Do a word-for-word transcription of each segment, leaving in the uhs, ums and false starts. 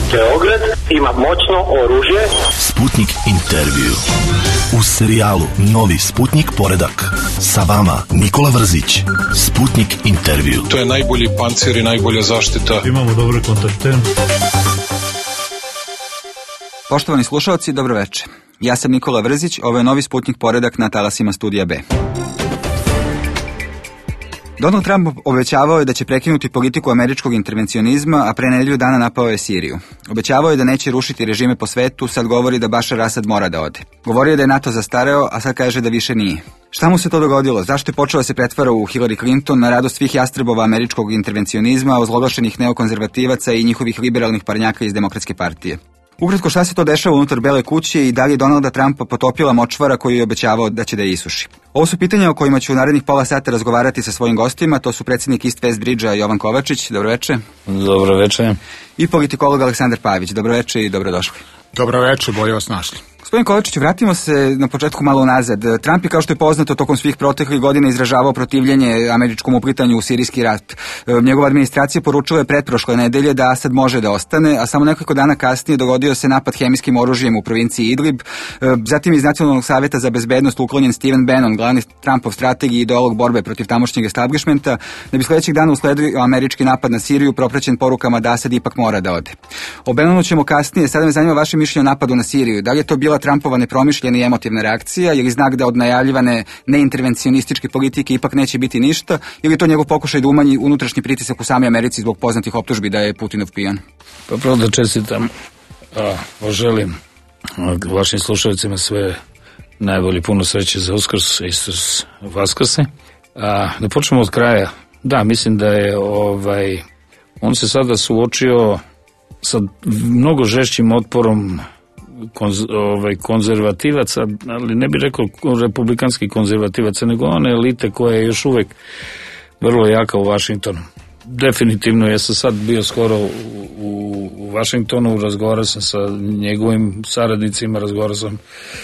Beograd ima moćno oružje. Sputnik intervju. U serijalu Novi Sputnik poredak. Sa vama Nikola Vrzić. Sputnik intervju. To je najbolji pancir i najbolja zaštita. Imamo dobre kontakte. Poštovani slušalci, dobro večer. Ja sam Nikola Vrzić, ovo je Novi Sputnik poredak na talasima Studija B. Donald Trump obećavao je da će prekinuti politiku američkog intervencionizma, a pre nedelju dana napao je Siriju. Obećavao je da neće rušiti režime po svetu, sad govori da Bašar Asad mora da ode. Govorio je da je NATO zastareo, a sad kaže da više nije. Šta mu se to dogodilo? Zašto je počeo da se pretvara u Hillary Clinton na radost svih jastrebova američkog intervencionizma, ozloglašenih neokonzervativaca i njihovih liberalnih parnjaka iz Demokratske partije? Ukratko, šta se to dešava unutar Bele kuće i da li je Donalda Trumpa potopila močvara koju je obećavao da će da je isuši? Ovo su pitanja o kojima ću u narednih pola sata razgovarati sa svojim gostima, to su predsjednik East West Bridge-a Jovan Kovačić, dobro večer. Dobro večer. I politikolog Aleksandar Pavić, dobro večer i dobrodošli. Dobro večer, bolje vas našli. Gospodin Kovačić, vratimo se na početku malo nazad. Trump je, kao što je poznato, tokom svih proteklih godina izražavao protivljenje američkom uplitanju u sirijski rat. Njegova administracija poručila je pretprošle nedelje da Asad može da ostane, a samo nekoliko dana kasnije dogodio se napad hemijskim oružjem u provinciji Idlib. Zatim iz Nacionalnog savjeta za bezbednost uklonjen Stephen Bannon, glavni Trumpov strateg i ideolog borbe protiv tamošnjeg establishmenta, da bi sledećeg dana usledio američki napad na Siriju propraćen porukama da Asad ipak mora da ode. O Bannonu ćemo kasnije. Sada me zanima vaše mišljenje o napadu na Siriju. Da li je to bila Trumpova nepromišljena i emotivna reakcija, ili znak da od najavljivane neintervencionističke politike ipak neće biti ništa, ili je to njegov pokušaj da umanji unutrašnji pritisak u samoj Americi zbog poznatih optužbi da je Putinov pijan? Pa pravo da čestitam, a, poželim vašim slušalcima sve najbolje, puno sreće za Uskrs, Isus Vaskrse. A, da počnemo od kraja. Da, mislim da je ovaj, on se sada suočio sa mnogo žešćim otporom Konz, ovaj, konzervativaca, ali ne bih rekao republikanskih konzervativaca, nego one elite koja je još uvek vrlo jaka u Vašingtonu. Definitivno, ja sam sad bio skoro u, u, u Vašingtonu, razgovarao sam sa njegovim saradnicima, razgovarao sam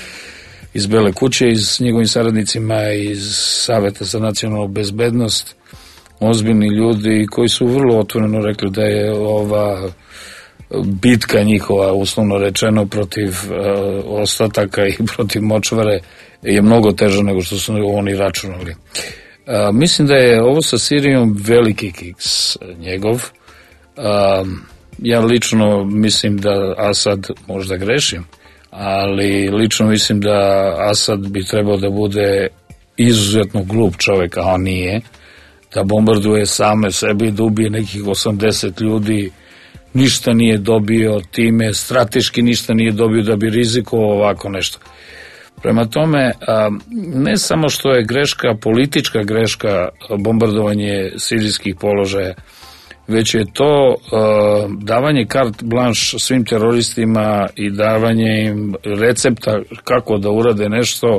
iz Bele kuće, i s njegovim saradnicima iz Saveta za nacionalnu bezbednost, ozbiljni ljudi koji su vrlo otvoreno rekli da je ova bitka njihova, uslovno rečeno, protiv uh, ostataka i protiv močvare je mnogo teža nego što su oni računali. Uh, mislim da je ovo sa Sirijom veliki kiks njegov. Uh, ja lično mislim da Asad, možda grešim, ali lično mislim da Asad bi trebao da bude izuzetno glup čovjek, a on nije, da bombarduje same sebi, da ubije nekih osamdeset ljudi, ništa nije dobio time, strateški ništa nije dobio da bi rizikovao ovako nešto. Prema tome, ne samo što je greška, politička greška, bombardovanje sirijskih položaja, već je to davanje carte blanche svim teroristima i davanje im recepta kako da urade nešto,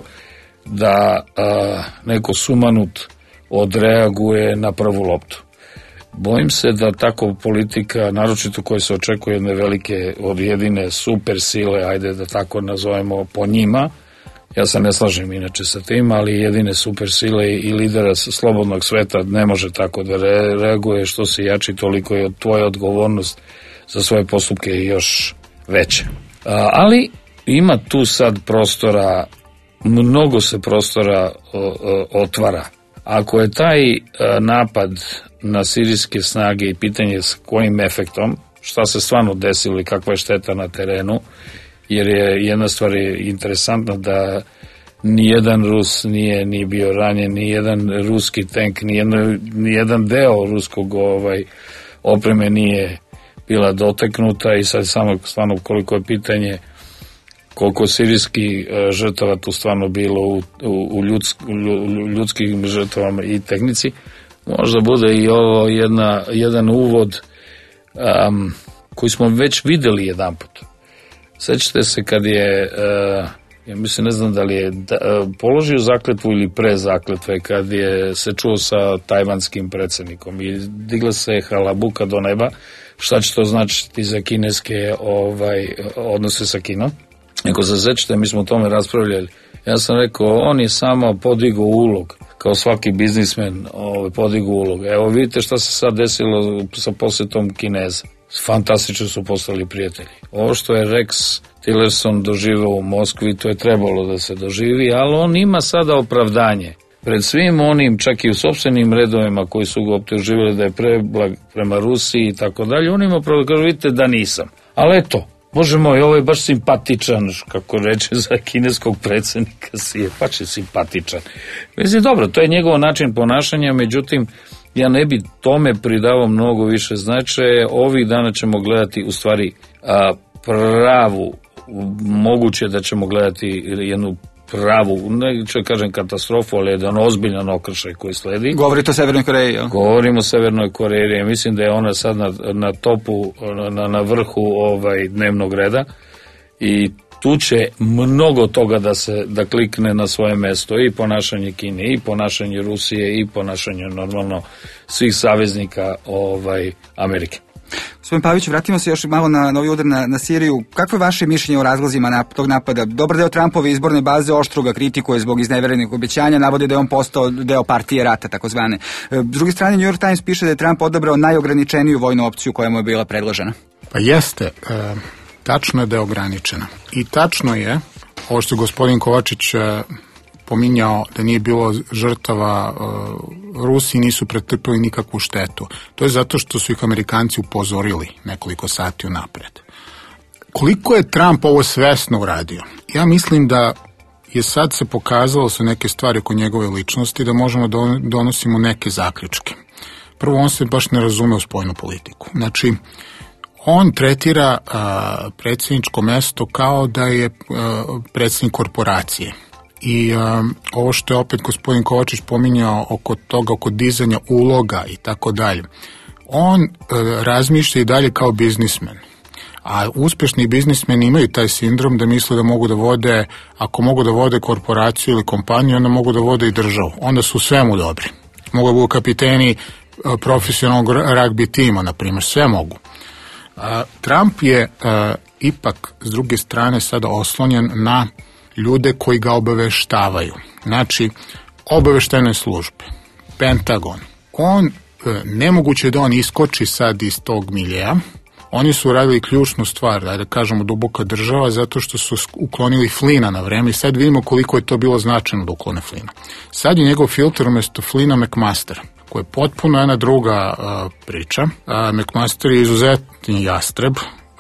da neko sumanut odreaguje na prvu loptu. Bojim se da tako politika, naročito koja se očekuje jedne velike, od jedine super sile, ajde da tako nazovemo po njima, ja se ne slažem inače sa tim, ali jedine super sile i lidera slobodnog sveta ne može tako da re, reaguje, što se jači, toliko je tvoja odgovornost za svoje postupke još veće. A, ali ima tu sad prostora, mnogo se prostora o, o, otvara. Ako je taj a, napad na sirijske snage i pitanje s kojim efektom, šta se stvarno desilo i kakva je šteta na terenu, jer je jedna stvar je interesantna da nijedan Rus nije ni bio ranjen, nijedan ruski tank, nijedan, nijedan deo ruskog ovaj, opreme nije bila doteknuta, i sad samo stvarno koliko je pitanje koliko sirijskih žrtava tu stvarno bilo u, u, u, ljudsk, u ljudskim žrtvama i tehnici. Možda bude i ovo jedna, jedan uvod um, koji smo već videli jedan put. Sećate se kad je, uh, ja mislim, ne znam da li je da, uh, položio zakletvu ili pre zakletve, kad je se čuo sa tajvanskim predsjednikom i digla se halabuka do neba, šta će to značiti za kineske ovaj, odnose sa Kinom. Ako se sećate, mi smo o tome raspravljali. Ja sam rekao, on je samo podigao ulog, kao svaki biznismen ovaj, podigao ulog. Evo vidite šta se sad desilo sa posjetom Kineza. fantastično su postali prijatelji. Ovo što je Rex Tillerson doživio u Moskvi, to je trebalo da se doživi, ali on ima sada opravdanje. Pred svim onim, čak i u sopstvenim redovima koji su ga optuživali da je preblag prema Rusiji i tako dalje, on ima opravdanje, kaže, vidite da nisam. Ali eto, Bože moj, ovo je baš simpatičan, kako reče za kineskog predsjednika, si je baš je simpatičan. Mislim, dobro, to je njegov način ponašanja, međutim, ja ne bi tome pridavao mnogo više značaja. Ovih dana ćemo gledati u stvari a, pravu, moguće da ćemo gledati jednu pravu, neću kažem katastrofu, ali jedan ozbiljan okršaj koji sledi. Govorite o Severnoj Koreji, jel? Govorimo o Severnoj Koreji, mislim da je ona sad na, na topu, na, na vrhu ovaj dnevnog reda i tu će mnogo toga da se da klikne na svoje mesto, i ponašanje Kine, i ponašanje Rusije, i ponašanje normalno svih saveznika ovaj Amerike. Gospodin Pavić, vratimo se još malo na novi udar na, na Siriju. Kakvo je vaše mišljenje o razlozima na, tog napada? Dobar deo Trumpove izborne baze oštro ga kritikuje zbog izneverenih obećanja, navode da je on postao deo partije rata, takozvane. S druge strane, New York Times piše da je Trump odabrao najograničeniju vojnu opciju koja mu je bila predložena. Pa jeste, e, tačno je da je ograničena. I tačno je, ovo što je gospodin Kovačić e, pominjao da nije bilo žrtava, uh, Rusi nisu pretrpeli nikakvu štetu. To je zato što su ih Amerikanci upozorili nekoliko sati unapred. Koliko je Trump ovo svesno uradio? Ja mislim da je sad se pokazalo su neke stvari oko njegove ličnosti da možemo da donosimo neke zaključke. Prvo, on se baš ne razume u spoljnu politiku. Znači, on tretira uh, predsjedničko mesto kao da je uh, predsjednik korporacije. I um, ovo što je opet gospodin Kovačić pominjao oko toga, oko dizanja uloga i tako dalje, on uh, razmišlja i dalje kao biznismen. A uspješni biznismeni imaju taj sindrom da misle da mogu da vode, ako mogu da vode korporaciju ili kompaniju, onda mogu da vode i državu. Onda su svemu dobri. Mogu da budu kapiteni uh, profesionalnog ragbi tima, na primjer, sve mogu. Uh, Trump je uh, ipak s druge strane sada oslonjen na ljude koji ga obaveštavaju. Znači, obaveštajne službe, Pentagon. On, nemoguće da on iskoči sad iz tog miljeja. Oni su radili ključnu stvar, da kažemo duboka država, zato što su uklonili Flina na vreme i sad vidimo koliko je to bilo značajno da uklone Flina. Sad je njegov filter umjesto Flina McMaster, koja je potpuno jedna druga uh, priča. Uh, McMaster je izuzetni jastreb.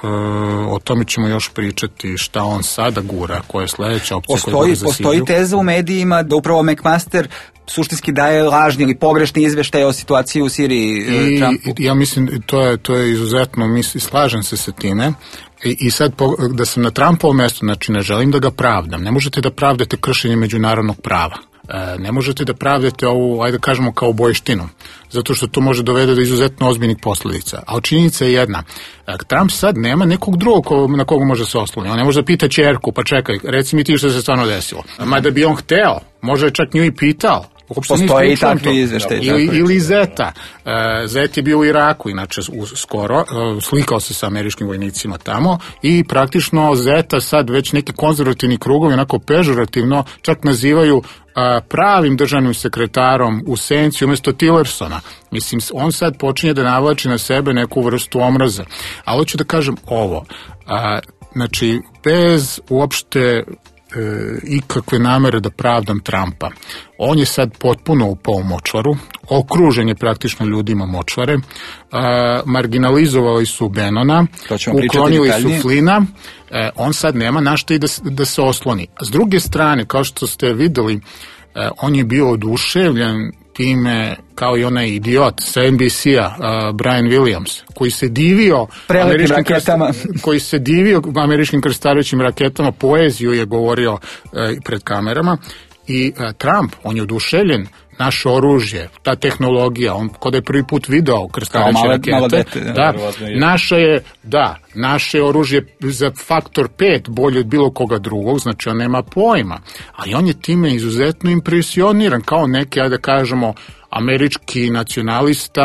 O tome ćemo još pričati šta on sada gura, koja je sledeća opcija. Postoji, postoji teza u medijima da upravo McMaster suštinski daje lažni ili pogrešni izveštaj o situaciji u Siriji I, Trumpu. Ja mislim, to je, to je izuzetno, mislim, slažem se sa time. I, i sad po, da sam na Trumpovom mjestu, znači ne želim da ga pravdam. Ne možete da pravdate kršenje međunarodnog prava. E, ne možete da pravdate ovu, ajde da kažemo, kao bojštinu, zato što to može dovede do izuzetno ozbiljnih posljedica. A činjenica je jedna, Trump sad nema nekog drugog ko, na koga može se osloniti. On ne može da pita ćerku, pa čekaj, reci mi ti što se stvarno desilo. Mada bi on hteo, može čak nju i pitao. Postoji i takvi izveštaj. Ili, ili Zeta. Uh, Zet je bio u Iraku, inače u, skoro, uh, slikao se sa američkim vojnicima tamo i praktično Zeta sad već neki konzervativni krugovi, onako pežorativno, čak nazivaju uh, pravim državnim sekretarom u senci umjesto Tillersona. Mislim, on sad počinje da navlači na sebe neku vrstu omraza. Ali hoću da kažem ovo, uh, znači, bez uopšte E, ikakve namere da pravdam Trumpa. On je sad potpuno upao u močvaru, okružen je praktično ljudima močvare, a, marginalizovali su Bennona, uklonili su Flina, e, on sad nema na što i da, da se osloni. A s druge strane, kao što ste videli, e, on je bio oduševljen time kao i onaj idiot sa N B C-a, uh, Brian Williams, koji se divio američkim raketama, koji se divio američkim krstarećim raketama, poeziju je govorio uh, pred kamerama i uh, Trump, on je oduševljen, naše oružje, ta tehnologija, on kod je prvi put video krstareće rakete, malo dete, da, da, naše je, da, naše oružje za faktor pet bolje od bilo koga drugog, znači on nema pojma, ali on je time izuzetno impresioniran, kao neki, ajde da kažemo, američki nacionalista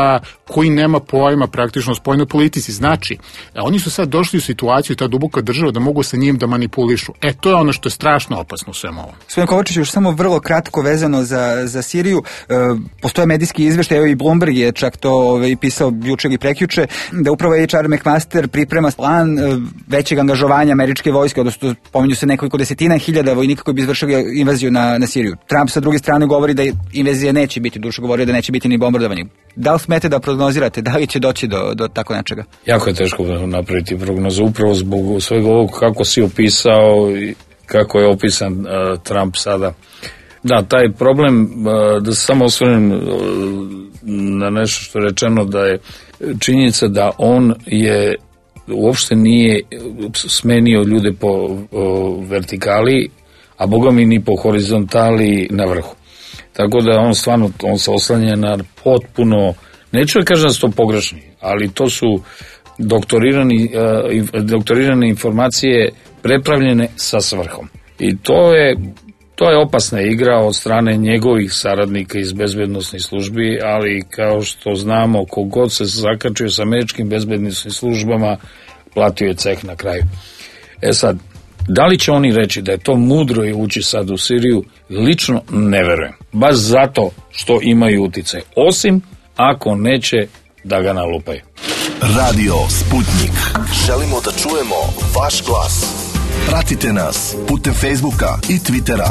koji nema pojma praktično o spoljnoj politici. Znači, oni su sad došli u situaciju, ta duboka država, da mogu sa njim da manipulišu. E, to je ono što je strašno opasno u svemu ovom. Gospodin Kovačić, još samo vrlo kratko vezano za, za Siriju. E, postoje medijski izveštaj, evo i Bloomberg je čak to ovaj, pisao juče i prekjuče, da upravo H R McMaster priprema plan e, većeg angažovanja američke vojske, odnosno pominju se nekoliko desetina hiljada vojnika koji bi izvršili invaziju na, na Siriju. Trump sa druge strane govori da invazija neće biti, duše govori da neće biti ni bombardovanje. Da li smete da prognozirate, da li će doći do, do tako nečega? Jako je teško napraviti prognozu, upravo zbog svega ovog kako si opisao i kako je opisan uh, Trump sada. Da, taj problem, uh, da se samo osvrnem uh, na nešto što je rečeno, da je činjenica da on je uopšte nije smenio ljude po uh, vertikali, a boga mi ni po horizontali na vrhu. Tako da on stvarno, on se oslanja na potpuno, neću da kažem da su to pogrešni, ali to su doktorirani, uh, doktorirane informacije prepravljene sa svrhom. I to je, to je opasna igra od strane njegovih saradnika iz bezbednosnih službi, ali kao što znamo, kogod se zakačio sa američkim bezbednosnim službama, platio je ceh na kraju. E sad, da li će oni reći da je to mudro i ući sad u Siriju? Lično ne verujem. Baš zato što imaju uticaj. Osim ako neće da ga nalupaju. Radio Sputnik. Želimo da čujemo vaš glas. Pratite nas putem Facebooka i Twittera.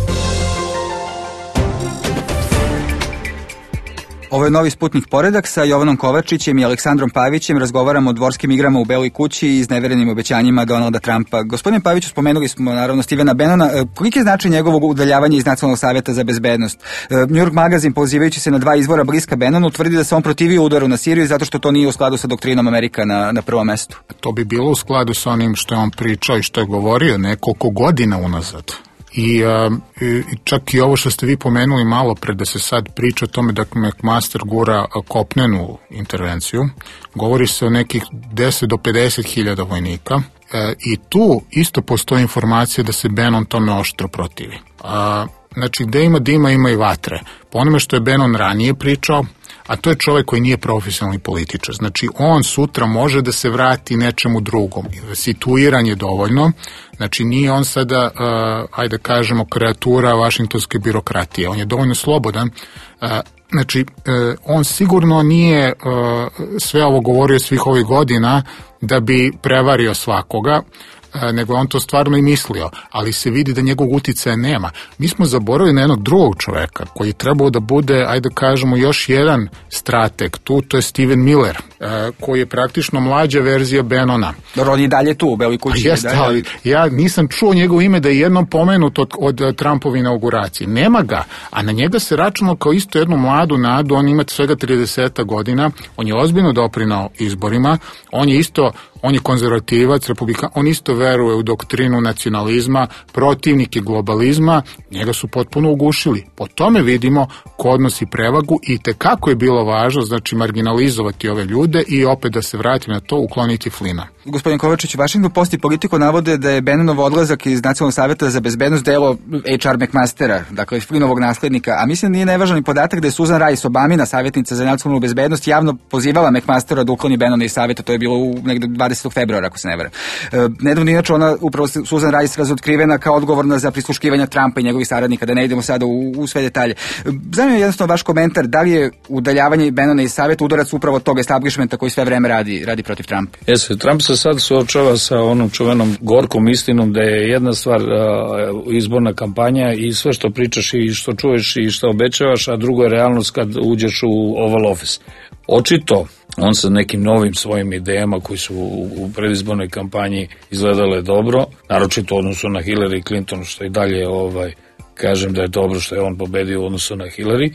Ovo je novi Sputnik poredak sa Jovanom Kovačićem i Aleksandrom Pavićem. Razgovaramo o dvorskim igrama u Beloj kući i izneverenim obećanjima Donalda Trumpa. Gospodine Paviću, spomenuli smo naravno Stevena Bannona. Koliki je značaj njegovog udaljavanja iz Nacionalnog savjeta za bezbednost? New York magazin, pozivajući se na dva izvora bliska Bannonu, tvrdi da se on protivio udaru na Siriju zato što to nije u skladu sa doktrinom Amerika na, na prvom mestu. To bi bilo u skladu sa onim što je on pričao i što je govorio nekoliko godina unazad. I, a, i čak i ovo što ste vi pomenuli malo pre, da se sad priča o tome da McMaster gura kopnenu intervenciju, govori se o nekih deset do pedeset hiljada vojnika e, i tu isto postoji informacija da se Bannon tome oštro protivi. A, znači, gde ima dima, ima i vatre. Po onome što je Bannon ranije pričao, a to je čovjek koji nije profesionalni političar. Znači, on sutra može da se vrati nečemu drugom. Situiran je dovoljno. Znači, nije on sada, uh, ajde kažemo, kreatura vašingtonske birokratije. On je dovoljno slobodan. Uh, znači, uh, on sigurno nije uh, sve ovo govorio svih ovih godina da bi prevario svakoga, nego on to stvarno i mislio, ali se vidi da njegovog uticaja nema. Mi smo zaboravili na jednog drugog čoveka koji je trebao da bude, ajde kažemo, još jedan strateg tu, to je Steven Miller, koji je praktično mlađa verzija Bannona. Dobro, on je dalje tu u Beloj kući. Jeste, ali ja nisam čuo njegovo ime da je jednom pomenut od, od Trumpove inauguracije. Nema ga, a na njega se računalo kao isto jednu mladu nadu, on ima svega trideset godina, on je ozbiljno doprinao izborima, on je isto on je konzervativac, republikan, on isto veruje u doktrinu nacionalizma, protivnik je globalizma, njega su potpuno ugušili. Po tome vidimo ko odnosi prevagu i tekako je bilo važno, znači, marginalizovati ove ljude i opet da se vratim na to, ukloniti Flina. Gospodin Kovačić, Washington Post i Politico navode da je Bannonov odlazak iz Nacionalnog savjeta za bezbednost delo H R McMastera, dakle Flinovog naslednika, a mislim da nije nevažan i podatak da je Susan Rice, Obamina savjetnica za nacionalnu bezbednost, javno pozivala McMastera da ukloni Bannona iz savjeta, to je bilo u negde dvadesetog februara, ako se ne varam. E, nedavno inače ona, upravo Susan Rice, razotkrivena kao odgovorna za prisluškivanje Trumpa i njegovih saradnika, da ne idemo sada u, u sve detalje. Zanima me jednostavno vaš komentar, da li je udaljavanje Bannona iz savjeta udarac upravo tog establishmenta koji sve vreme radi, radi protiv Trumpa? Jeste, Trump se sad suočava sa onom čuvenom gorkom istinom da je jedna stvar uh, izborna kampanja i sve što pričaš i što čuješ i što obećavaš, a drugo je realnost kad uđeš u Oval Office. Očito on sa nekim novim svojim idejama koji su u, u predizbornoj kampanji izgledale dobro, naročito u odnosu na Hillary Clinton, što i dalje ovaj, kažem da je dobro što je on pobedio u odnosu na Hillary,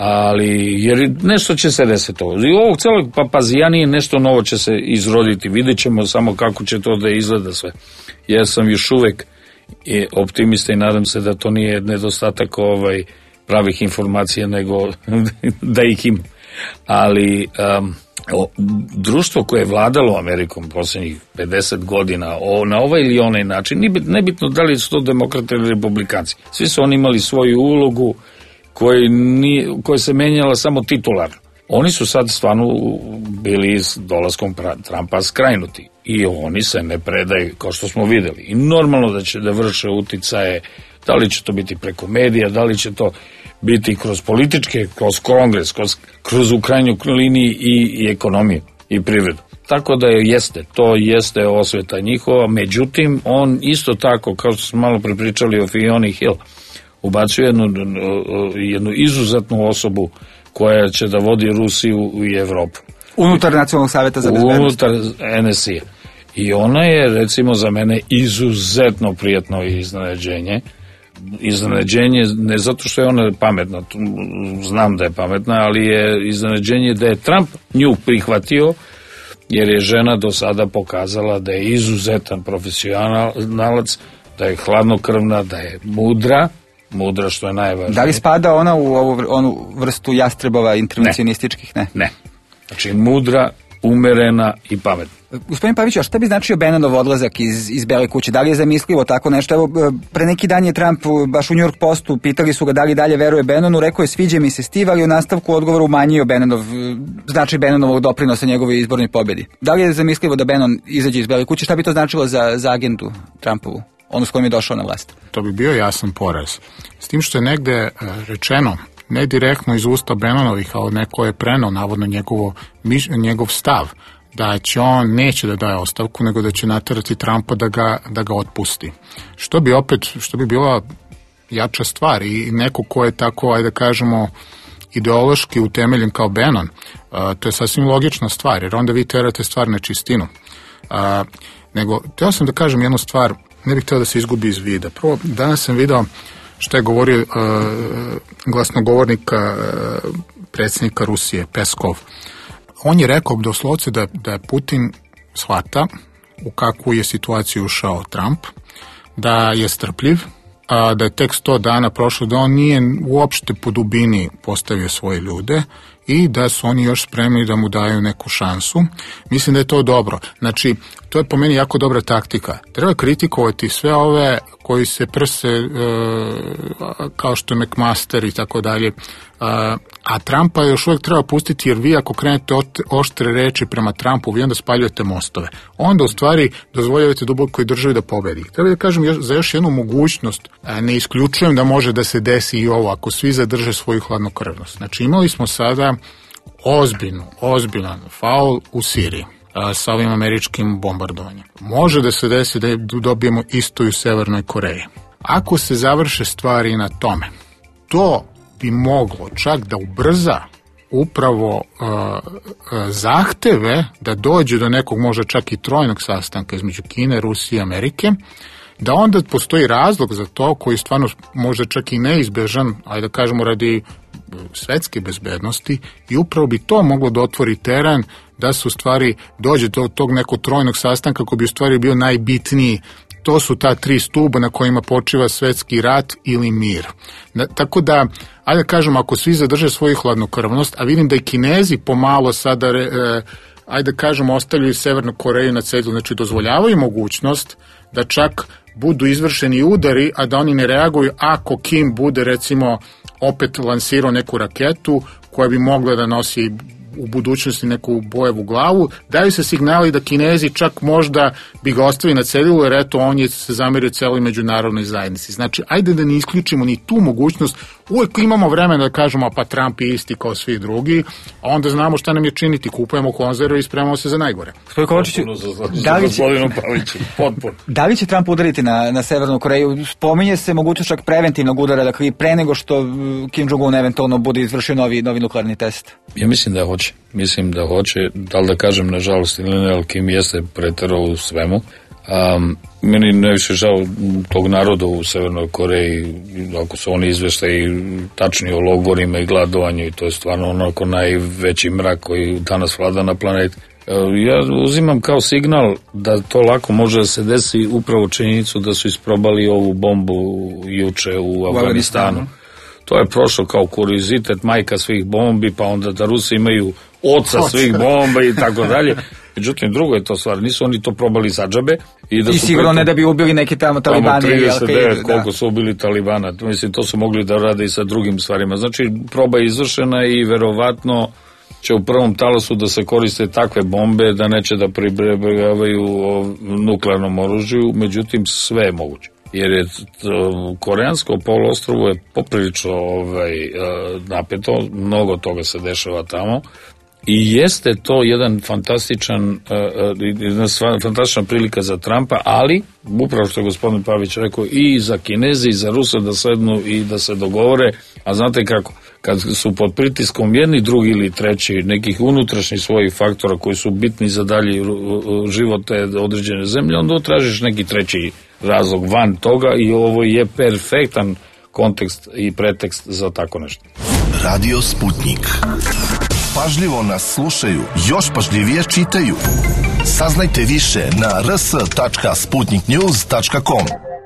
ali jer nešto će se desiti ovo. I ovog celog papazijanije nešto novo će se izroditi. Vidjet ćemo samo kako će to da izgleda sve. Ja sam još uvek optimista i nadam se da to nije nedostatak ovaj pravih informacija, nego da ih ima. Ali um, o, društvo koje je vladalo Amerikom posljednjih pedeset godina o, na ovaj ili onaj način, nebitno da li su to demokrate ili republikanci, svi su oni imali svoju ulogu koji, nije, koja se menjala samo titularno. Oni su sad stvarno bili s dolaskom Trumpa skrajnuti i oni se ne predaju, kao što smo videli. I normalno da će da vrše uticaje, da li će to biti preko medija, da li će to biti kroz političke, kroz kongres, kroz, kroz u krajnju liniji i, i ekonomiju i privredu. Tako da je, jeste, to jeste osveta njihova, međutim, on isto tako, kao što smo malo prepričali o Fioni Hill, ubacuje jednu, jednu izuzetnu osobu koja će da vodi Rusiju i Evropu. Unutar Nacionalnog savjeta za bezbednost. Unutar N S I. I ona je, recimo, za mene izuzetno prijatno iznenađenje. Iznenađenje, ne zato što je ona pametna, znam da je pametna, ali je iznenađenje da je Trump nju prihvatio, jer je žena do sada pokazala da je izuzetan profesionalac, da je hladnokrvna, da je mudra, mudra što je najvažnije. Da li spada ona u ovu onu vrstu jastrebova intervencionističkih? Ne. Ne. Znači mudra, umerena i pametna. Gospodin Pavić, a šta bi značio Bannonov odlazak iz, iz Bele kuće? Da li je zamislivo tako nešto? Evo, pre neki dan je Trump baš u New York Postu, pitali su ga da li dalje veruje Bannonu, rekao je sviđa mi se Steve, ali u nastavku odgovora umanjio Bannonov, značaj Bannonovog doprinosa njegove izbornoj pobjedi. Da li je zamislivo da Bannon izađe iz Bele kuće? Šta bi to značilo za, za agendu Trumpovu, onu s kojom je došao na vlast? To bi bio jasan poraz. S tim što je negde rečeno, ne direktno iz usta Bannonovih, ali neko je prenao navodno njegovo, njegov stav, da će on neće da daje ostavku, nego da će naterati Trumpa da ga, da ga otpusti. Što bi opet, što bi bila jača stvar i neko ko je tako, ajde da kažemo, ideološki utemeljen kao Bannon, a, to je sasvim logična stvar, jer onda vi terate stvar na čistinu. A, nego, teo sam da kažem jednu stvar, ne bih htio da se izgubi iz vida. Prvo, danas sam video što je govorio uh, glasnogovornik uh, predsjednika Rusije, Peskov. On je rekao doslovce da, da je Putin shvata u kakvu je situaciju ušao Trump, da je strpljiv, a da je tek sto dana prošlo, da on nije uopšte po dubini postavio svoje ljude i da su oni još spremni da mu daju neku šansu. Mislim da je to dobro. Znači, to je po meni jako dobra taktika. Treba kritikovati sve ove koji se prse e, kao što je McMaster i tako dalje, a Trumpa još uvijek treba pustiti, jer vi ako krenete oštre reči prema Trumpu, vi onda spaljujete mostove. Onda u stvari dozvoljavate dubokoj državi da pobedi. Treba da kažem još, za još jednu mogućnost, ne isključujem da može da se desi i ovo, ako svi zadrže svoju hladnokrvnost. Znači imali smo sada ozbiljnu, ozbiljan faul u Siriji sa ovim američkim bombardovanjem. Može da se desi da dobijemo isto i u Severnoj Koreji. Ako se završe stvari na tome, to bi moglo čak da ubrza upravo uh, uh, zahteve da dođe do nekog možda čak i trojnog sastanka između Kine, Rusije i Amerike, da onda postoji razlog za to koji stvarno možda čak i neizbežan, ajde da kažemo radi svetske bezbednosti, i upravo bi to moglo da otvori teren da se u stvari dođe do tog nekog trojnog sastanka koji bi u stvari bio najbitniji. To su ta tri stuba na kojima počiva svetski rat ili mir. Na, tako da, ajde da kažem, ako svi zadrže svoju hladnokrvnost, a vidim da i Kinezi pomalo sada, e, ajde da kažem, ostavljaju Severnu Koreju na cedilu, znači dozvoljavaju mogućnost da čak budu izvršeni udari, a da oni ne reaguju ako Kim bude, recimo, opet lansirao neku raketu koja bi mogla da nosi u budućnosti neku bojevu glavu, daju se signali da Kinezi čak možda bi ga ostavili na cedilu, jer eto, on je se zamerio celoj međunarodnoj zajednici. Znači, ajde da ne isključimo ni tu mogućnost, uvijek imamo vremena da kažemo, pa Trump je isti kao svi drugi, a onda znamo šta nam je činiti, kupujemo konzerve i spremamo se za najgore. Gospodin Kovačić, da li će, da li će Trump udariti na, na Severnu Koreju? Spominje se mogućnost čak preventivnog udara, dakle pre nego što Kim Jong-un eventualno bude izvršio novi, novi nuklearni test. Ja mislim da hoće. Mislim da hoće, da li da kažem nažalost ili ne, ali Kim jeste preterao u svemu. Um, meni najviše žao tog naroda u Severnoj Koreji, ako su oni izveštaji tačni o logorima i gladovanju, i to je stvarno onako najveći mrak koji danas vlada na planeti. Ja uzimam kao signal da to lako može da se desi upravo činjenicu da su isprobali ovu bombu juče u Afganistanu. To je prošlo kao kuriozitet, majka svih bombi, pa onda da Rusi imaju oca svih bomba i tako dalje. Međutim, drugo je to stvar, nisu oni to probali za džabe. I, da I su sigurno pretom, ne da bi ubili neki tamo talibani. Tamo trideset devet, koliko da. su ubili talibana. Mislim, to su mogli da rade i sa drugim stvarima. Znači, proba je izvršena i verovatno će u prvom talasu da se koriste takve bombe da neće da pribegavaju nuklearnom oružju, međutim sve je moguće. Jer je koreansko poluostrvo je poprilično ovaj, napeto, mnogo toga se dešava tamo i jeste to jedan fantastičan jedna fantastična prilika za Trumpa, ali upravo što je gospodin Pavić rekao, i za Kineze i za Ruse da sednu i da se dogovore, a znate kako, kad su pod pritiskom jedni, drugi ili treći nekih unutrašnjih svojih faktora koji su bitni za dalji život te određene zemlje, onda tražiš neki treći razlog van toga i ovo je perfektan kontekst i pretekst za tako nešto. Radio Sputnik. Pažljivo nas slušaju, još pažljivije čitaju. Saznajte više na r s tačka sputnik news tačka com.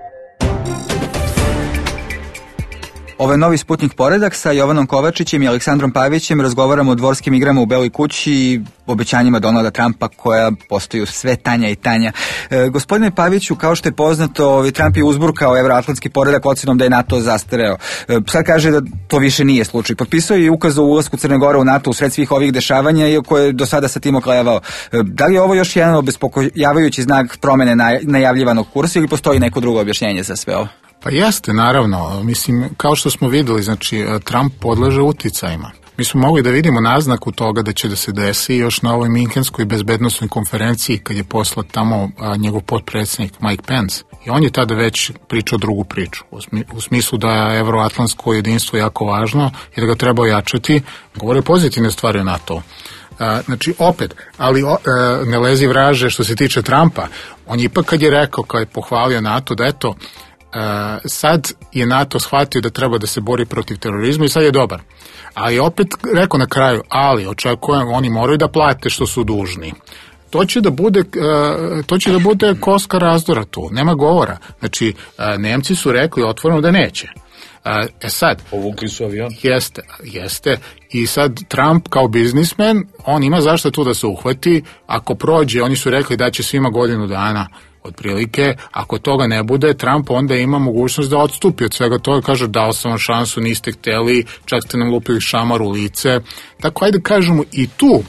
Ovo je novi Sputnik poredak sa Jovanom Kovačićem i Aleksandrom Pavićem. Razgovaramo o dvorskim igrama u Beloj kući i obećanjima Donalda Trumpa koja postaju sve tanja i tanja. E, gospodine Paviću, kao što je poznato, Trump je uzburkao evroatlantski poredak ocenom da je NATO zastareo. E, sad kaže da to više nije slučaj. Potpisao je i ukaz o ulasku Crne Gore u NATO u sred svih ovih dešavanja, iako je do sada sa tim oklevao. E, da li je ovo još jedan obespokojavajući znak promene naj, najavljivanog kursa ili postoji neko drugo objašnjenje za sve ovo? Pa jeste, naravno. Mislim, kao što smo videli, znači, Trump podleže uticajima. Mi smo mogli da vidimo naznaku toga da će da se desi još na ovoj Minhenskoj bezbednosnoj konferenciji kad je poslat tamo a, njegov potpredsjednik Mike Pence. I on je tada već pričao drugu priču. U, smi, u smislu da je evroatlantsko jedinstvo jako važno i da ga treba ojačati. Govore pozitivne stvari o NATO. A, znači, opet, ali o, a, ne lezi vraže što se tiče Trumpa. On je ipak kad je rekao, kad je pohvalio NATO, da eto, Uh, sad je NATO shvatio da treba da se bori protiv terorizma i sad je dobar. Ali opet rekao na kraju, ali očekujem, oni moraju da plate što su dužni. To će da bude, uh, to će da bude koska razdora tu, nema govora. Znači, uh, Nemci su rekli otvoreno da neće. Uh, e sad, povukli su avion. Jeste, jeste. I sad Trump kao biznismen, on ima zašto tu da se uhvati. Ako prođe, oni su rekli da će svima godinu dana otprilike, ako toga ne bude, Trump onda ima mogućnost da odstupi od svega toga, kaže dao sam vam šansu, niste hteli, čak ste nam lupili šamar u lice. Tako, ajde kažemo i tu, uh,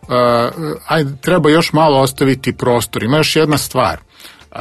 ajde, treba još malo ostaviti prostor. Ima još jedna stvar. Uh,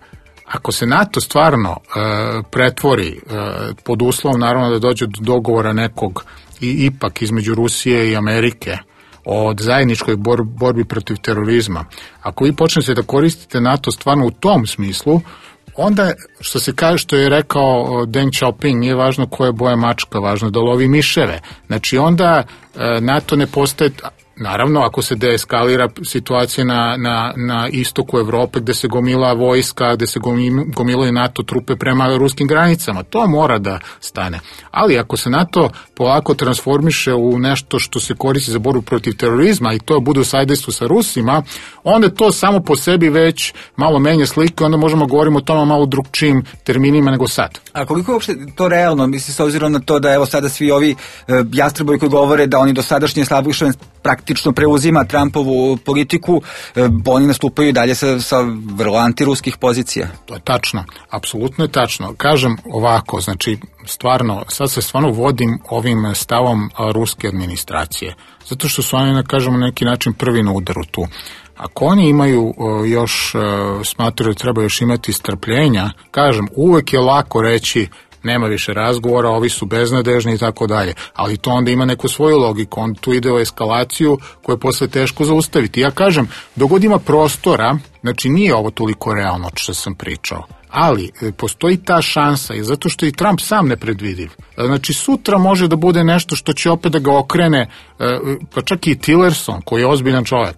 ako se NATO stvarno uh, pretvori uh, pod uslovom, naravno da dođe do dogovora nekog i ipak između Rusije i Amerike, od zajedničkoj bor, borbi protiv terorizma. Ako vi počnete da koristite NATO stvarno u tom smislu, onda, što se kaže, što je rekao Deng Xiaoping, nije važno koja je boja mačka, važno da lovi miševe. Znači, onda e, NATO ne postaje, naravno, ako se deeskalira situacija na, na, na istoku Evrope, gde se gomila vojska, gde se gomilaju NATO trupe prema ruskim granicama, to mora da stane. Ali ako se NATO polako transformiše u nešto što se koristi za borbu protiv terorizma i to bude u sajdejstvu sa Rusima, onda to samo po sebi već malo menja slike, onda možemo govoriti o tome malo drugčijim terminima nego sad. A koliko je uopšte to realno, misli, s obzirom na to da evo sada svi ovi e, jastrebovi koji govore da oni dosadašnje slabiše praktično preuzima Trumpovu politiku, e, oni nastupaju dalje sa, sa vrlo antiruskih pozicija. To je tačno, apsolutno je tačno. Kažem ovako, znači stvarno, sad se stvarno vodim ovim stavom ruske administracije, zato što su oni, kažemo, na neki način prvi na udaru tu. Ako oni imaju još, smatraju da treba još imati strpljenja, kažem, uvek je lako reći nema više razgovora, ovi su beznadežni i tako dalje, ali to onda ima neku svoju logiku, on tu ide u eskalaciju koju je posle teško zaustaviti. Ja kažem, dogod ima prostora, znači nije ovo toliko realno što sam pričao, ali postoji ta šansa i zato što i Trump sam nepredvidiv. Znači sutra može da bude nešto što će opet da ga okrene, pa čak i Tillerson koji je ozbiljan čovjek,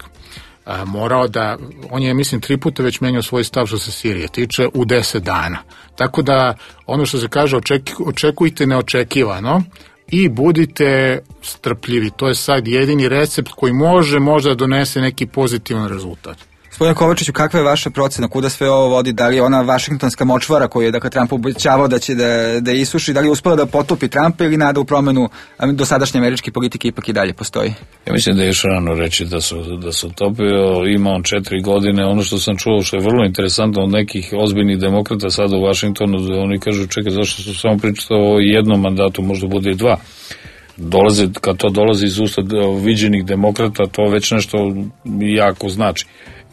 morao da, on je mislim tri puta već menjao svoj stav što se Sirije tiče u deset dana. Tako da ono što se kaže oček, očekujte neočekivano i budite strpljivi. To je sad jedini recept koji može možda donese neki pozitivan rezultat. Gospodine Kovačiću, kakva je vaša procena? Kuda sve ovo vodi? Da li je ona vašingtonska močvara koju je dakle, Trump obećavao da će da, da isuši, da li je uspela da potopi Trumpa ili nada u promenu dosadašnje američke politike ipak i dalje postoji? Ja mislim da je još rano reći da su, da su topio, ima on četiri godine, ono što sam čuo što je vrlo interesantno od nekih ozbiljnih demokrata sada u Vašingtonu, da oni kažu čekaj zašto su samo pričali o jednom mandatu, možda bude i dva. dolazi, kad to dolazi iz usta viđenih demokrata, to već nešto jako znači.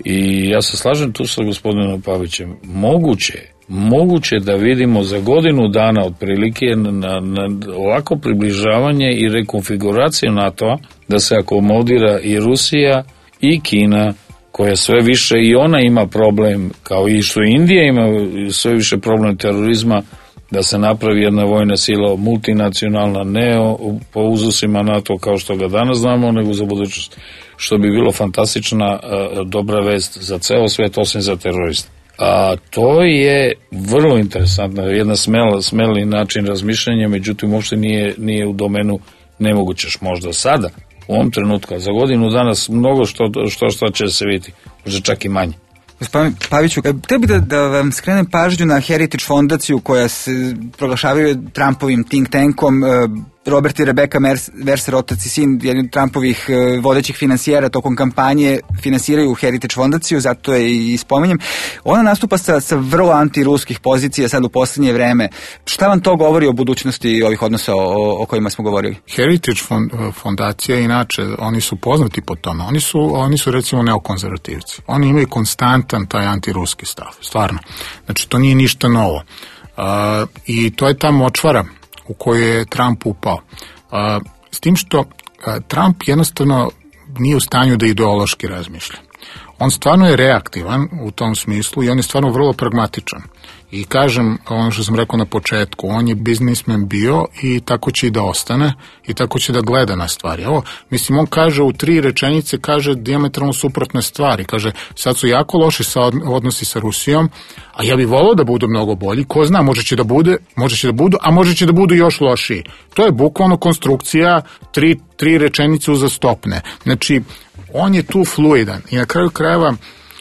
I ja se slažem tu sa gospodinom Pavićem. Moguće, moguće da vidimo za godinu dana otprilike na, na ovako približavanje i rekonfiguracije NATO-a, da se akomodira i Rusija i Kina, koja sve više i ona ima problem, kao i što Indija ima sve više problem terorizma, da se napravi jedna vojna sila multinacionalna, ne po uzusima NATO kao što ga danas znamo, nego za budućnost, što bi bilo fantastična dobra vest za ceo svet, osim za teroriste. A to je vrlo interesantno, jedna smela, smeli način razmišljanja, međutim uopšte nije, nije u domenu nemogućeš možda sada, u ovom trenutku, za godinu danas mnogo što, što, što će se vidjeti, možda čak i manje. Gospodin Paviću, htio bih da, da vam skrenem pažnju na Heritage fondaciju koja se proglašavaju Trumpovim think tankom. Robert i Rebecca Mercer, otac i sin, jedni od Trumpovih vodećih finansijera tokom kampanje, finansiraju Heritage fondaciju, zato je i spominjem. Ona nastupa sa, sa vrlo antiruskih pozicija sad u poslednje vreme. Šta vam to govori o budućnosti ovih odnosa o, o kojima smo govorili? Heritage fondacija, inače, oni su poznati po tome. Oni su, oni su recimo neokonzervativci. Oni imaju konstantan taj antiruski stav, stvarno. Znači, to nije ništa novo. Uh, I to je ta močvara u kojoj je Trump upao. Uh, s tim što uh, Trump jednostavno nije u stanju da ideološki razmišlja. On stvarno je reaktivan u tom smislu i on je stvarno vrlo pragmatičan. I kažem, ono što sam rekao na početku, on je biznismen bio i tako će i da ostane i tako će da gleda na stvari. Evo, mislim, on kaže u tri rečenice, kaže dijametralno suprotne stvari. Kaže, sad su jako loši sa odnosi sa Rusijom, a ja bih volao da budu mnogo bolji. Ko zna, može će da bude, može će da budu, a može će da budu još lošiji. To je bukvalno konstrukcija tri, tri rečenice uzastopne. Znači, on je tu fluidan i na kraju krajeva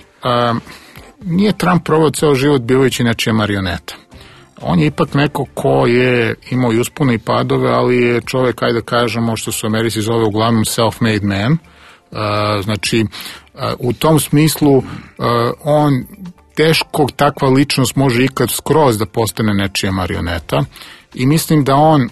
a, nije Trump provao ceo život bivajući nečija marioneta. On je ipak neko ko je imao i uspone i padove, ali je čovek, ajde da kažemo, što se u Americi zove uglavnom self-made man. A, znači, a, u tom smislu a, on teško takva ličnost može ikad skroz da postane nečija marioneta i mislim da on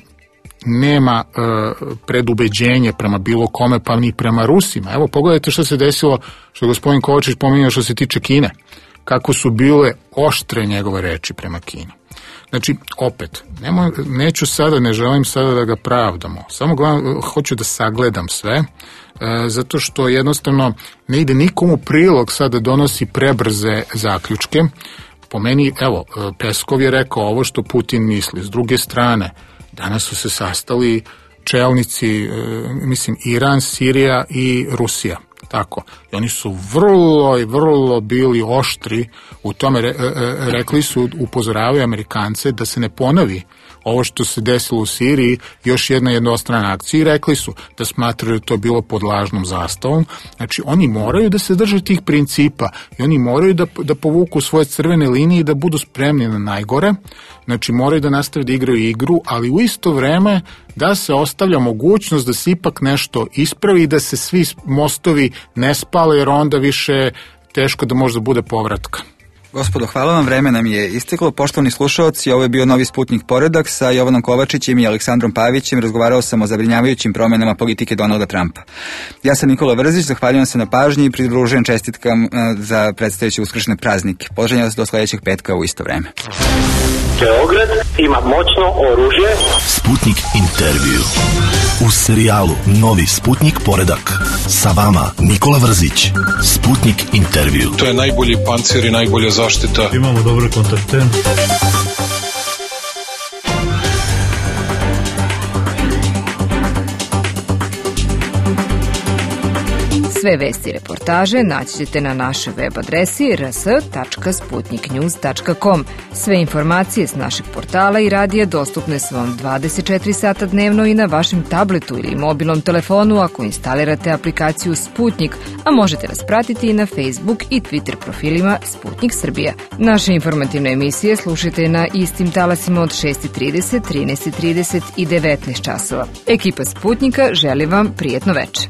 nema e, predubeđenje prema bilo kome, pa ni prema Rusima. Evo, pogledajte što se desilo, što je gospodin Kovačić pominjao što se tiče Kine. Kako su bile oštre njegove reči prema Kini. Znači, opet, nemoj, neću sada, ne želim sada da ga pravdamo. Samo gledam, hoću da sagledam sve, e, zato što jednostavno ne ide nikomu prilog sada donosi prebrze zaključke. Po meni, evo, Peskov je rekao ovo što Putin misli. S druge strane, danas su se sastali čelnici, e, mislim, Iran, Sirija i Rusija. Tako. I oni su vrlo i vrlo bili oštri u tome, re, rekli su, upozoravaju Amerikance da se ne ponovi ovo što se desilo u Siriji, još jedna jednostrana akcija, i rekli su da smatraju to bilo pod lažnom zastavom. Znači, oni moraju da se drže tih principa i oni moraju da, da povuku svoje crvene linije i da budu spremni na najgore. Znači, moraju da nastave da igraju igru, ali u isto vreme da se ostavlja mogućnost da se ipak nešto ispravi i da se svi mostovi ne spale, jer onda više teško da možda bude povratka. Gospodo, hvala vam, vreme nam je isteklo. Poštovani slušaoci, ovo je bio Novi Sputnik Poredak sa Jovanom Kovačićem i Aleksandrom Pavićem. Razgovarao sam o zabrinjavajućim promenama politike Donalda Trumpa. Ja sam Nikola Vrzić, zahvaljujem se na pažnji i pridružujem čestitkam za predstavljajuće uskršnje praznike. Pozdravljam vas do sledećeg petka u isto vreme. Beograd ima moćno oružje. Sputnik intervju. U serijalu Novi Sputnik Poredak. Sa vama Nikola Vrzić. Sputnik intervju. To je najbolji pancir i najbolja zaštita. Imamo dobre kontakte. Sve vesti i reportaže naći ćete na našoj web adresi r s tačka sputnik news tačka com. Sve informacije s našeg portala i radija dostupne su vam dvadeset četiri sata dnevno i na vašem tabletu ili mobilnom telefonu ako instalirate aplikaciju Sputnik, a možete nas pratiti i na Facebook i Twitter profilima Sputnik Srbija. Naše informativne emisije slušajte na istim talasima od šest trideset, trinaest trideset i devetnaest časova. Ekipa Sputnika želi vam prijetno večer.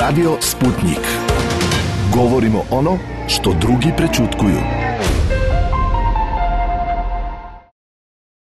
Radio Sputnik. Govorimo ono što drugi prećutkuju.